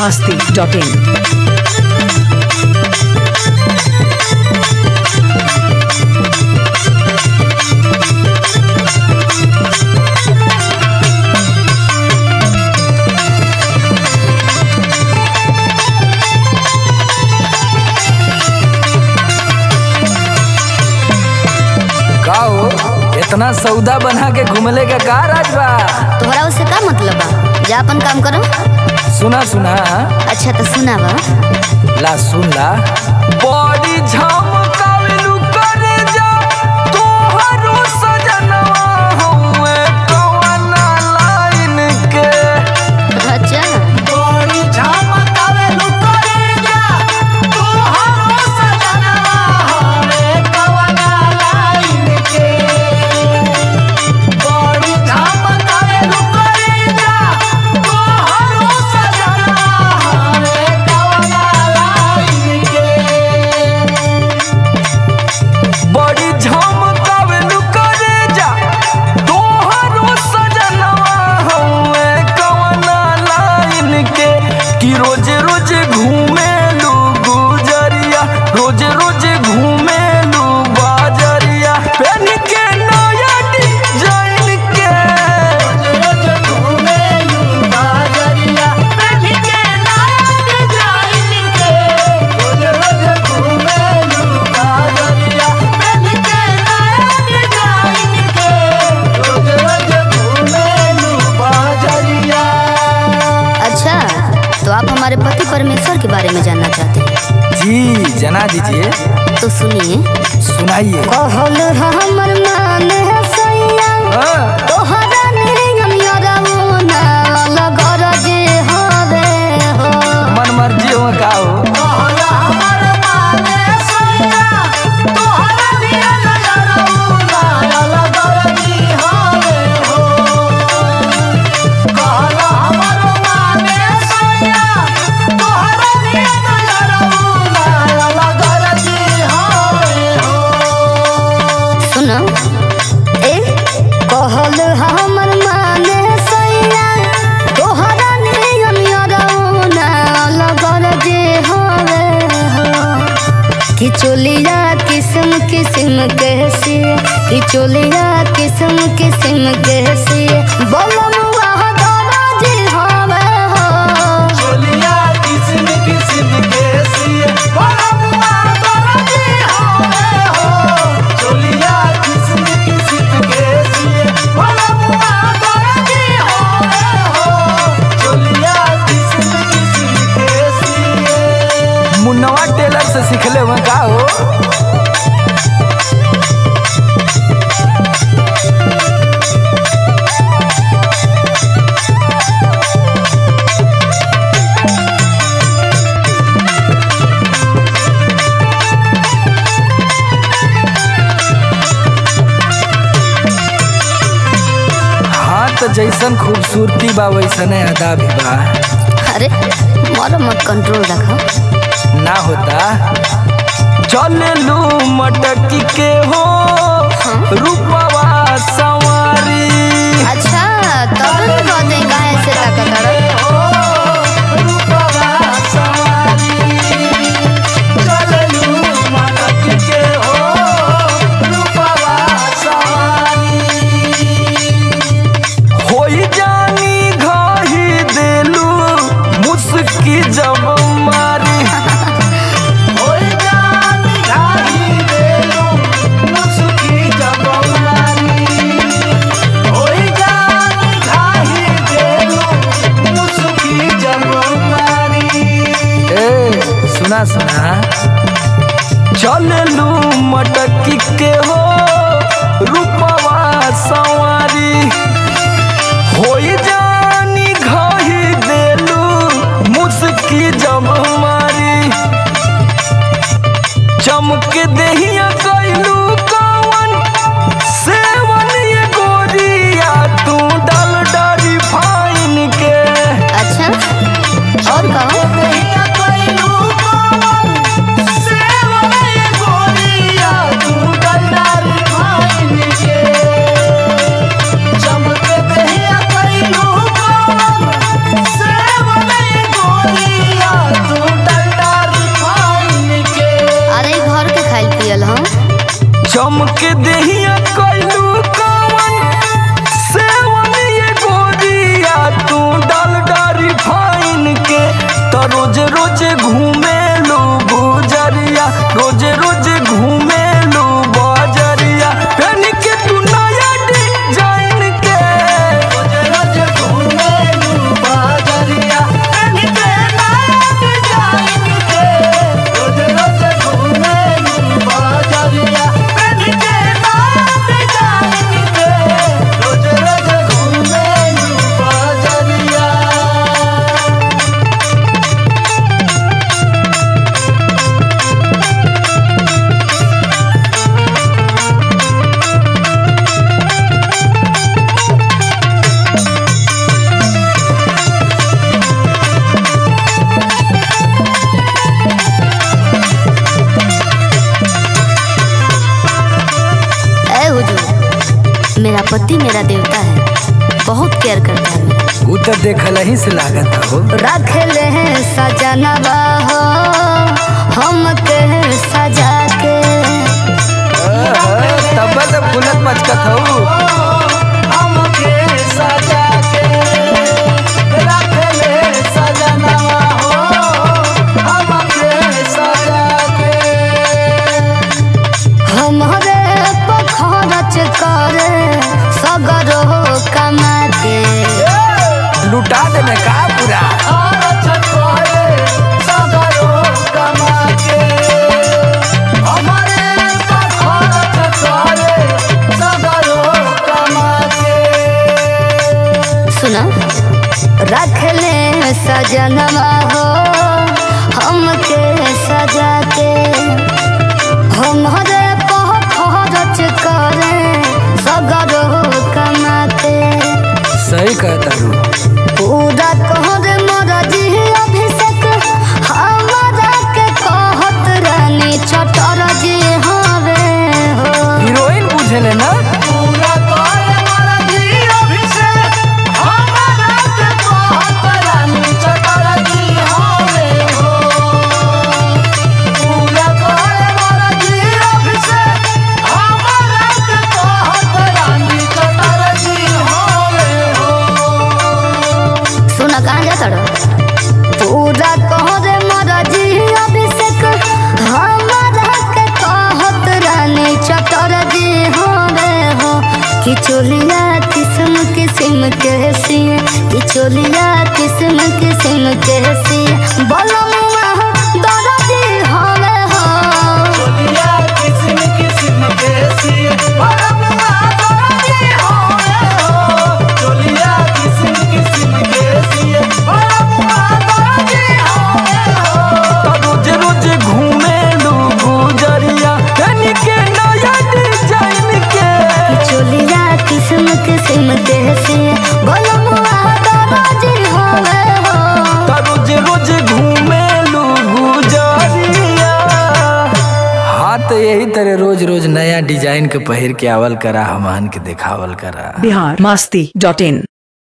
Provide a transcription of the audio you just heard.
biharmasti.in. इतना सौदा बना के घूमले का का राज बा? तोहरा उससे का मतलब बा? जा अपन काम करो। सुना सुना। अच्छा तो सुना बा। ला सुन ला। बॉडी झमकावेलू करे जा तोहरो सजनवा हउए कवना लाइन के। अच्छा बॉडी झमकावेलू करे जा तोहरो सजनवा हउए कवना लाइन के। बॉडी झमकावेलू करे जा तोहरो सजनवा हउए कवना लाइन के। बड़ी झमकावेलू करे जा तोहरो सजनवा हउए कवना लाइन के। कि रोज रोज घूमेलू गुजरिया, रोज रोज घूमेलू बाजरिया पहन के नया डिजाइन के। रोज रोज घूमेलू बाजरिया पहन के नया डिजाइन के। रोज रोज घूमेलू बाजरिया पहन के नया डिजाइन के। रोज रोज घूमेलू बाजरिया। अच्छा तो आप हमारे पति परमेश्वर के बारे में जानना चाहते हैं? जी जना दीजिए। तो सुनिए। सुनाइए। कहल हमर मान है सैया हाँ। तोहरा नियम यरऊ ना लगर जे हवे हो। मन मर्जी हो का हो। सुनो ए कहल हमर माने सैया तोहरा नियम यरऊ ना लगल जे हवे हो। कि चोलिया किस्म किस्म के सिए, कि चोलिया किस्म किस्म के सिए बलमुआ दरा जे हवे हो। चोलिया किस्म किस्म के सिए बलमुआ दरा जे हवे हो। चोलिया किस्म किस्म के सिए बलमुआ दरा जे हवे हो। चोलिया किस्म किस्म के सिए। मुन्नवा टेलर से सीखले हुए का हो। हाँ तो जैसन खूबसूरती बा वैसने अदा भी बा। अरे मोर मत कंट्रोल रखो। ना होता चले लू मटकी के हो रूपवा सवारी। अच्छा तब न कहते काहे से ताकत हो रूपवा सवारी। चले लू मटकी के हो रूपवा सवारी। होई जानी घाही देलू मुस्की जब मारी। होई जानी घाही देलू मुस्की हमके देहिया कैलू कवन सेवन ये गोरिया तू डाल डारी फाइन के तो रोज रोज घूमे लो गुजरिया रोज रोज घूमे लो बजरिया पहन के तू नया डिजाइन के रोज रोज घूमे लो बजरिया पहन के नया डिजाइन के रोज रोज घूमे लो बजरिया पहन के नया डिजाइन के रोज रोज घूमे लो बजरिया। ऐ हुजूर, मेरा पति मेरा देवता है, बहुत केयर करता है मेरा। वो तो देखल ही से लागत हो रख ले सजनवा हो हमके सजा के तब तो फुलत मचकत हो हमके सजा के रख ले सजनवा हो हमके सजा के हमरे पखरच करे सगरो कमा के लुटा देने का पूरा सुना रख ले सजनवा हो हमके सजा के हमरे पखरच करे सगरो कमा के सही कहता हूँ पूरा कहर मरजी अभिषेक हमारा के कहत रानी छटर जी हवे हो हीरोइन बुझे ले ना पूरा कहर मरजी अभिषेक हमारा के कहत रानी छटर जी हवे हो पूरा कहर मरजी अभिषेक हमारा के कहत रानी छटर जी हवे हो। सुना कहाँ जाता रहो पूरा कहर मरजी अभिषेक हमारा के कहत रानी छटर जी हवे हो कि चोलिया किस्म किस्म के सिए कि चोलिया किस्म किस्म के सिए बलमुआ दरदी हवे हो चोलिया किस्म किस्म के सिए बलमुआ दरदी हवे हो चोलिया किस्म किस्म के सिए बलमुआ दरदी हवे हो रोज रोज घूमे लो गुजरिया कनी के नया डिजाइन के चोलिया किस्म किस्म के सिए बलमुआ दरदी हवे हो रोज रोज घूमे लो गुजरिया। हाँ तो यही तरह रोज रोज नया डिजाइन के पहिर के आवल करा हमहन के देखावल करा बिहार मस्ती.in